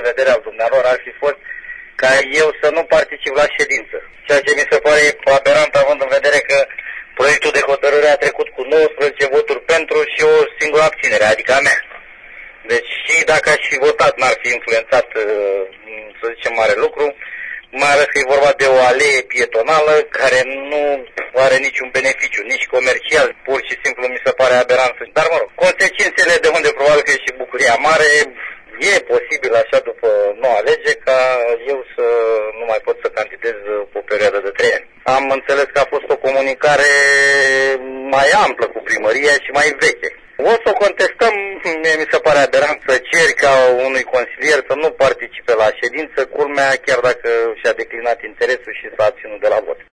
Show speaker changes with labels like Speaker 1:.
Speaker 1: vedere al dumnealor ar fi fost ca eu să nu particip la ședință. Ceea ce mi se pare aberant, având în vedere că proiectul de hotărâre a trecut cu 19 voturi pentru și o singură abținere, adică a mea. Deci și dacă aș fi votat, n-ar fi influențat, să zicem, mare lucru, mai ales că e vorba de o alee pietonală care nu are niciun beneficiu, nici comercial, pur și simplu mi se pare aberant. Dar mă rog, consecințele de unde probabil că e și bucuria mare, e posibil așa după noua lege ca eu să nu mai pot să candidez pe o perioadă de 3 ani. Am înțeles că a fost o comunicare mai amplă cu primăria și mai veche. O să o contestăm, mi se pare aberant să ceri ca unui consilier să nu participe la ședință, culmea chiar dacă și-a declinat interesul și s-a abținut de la vot.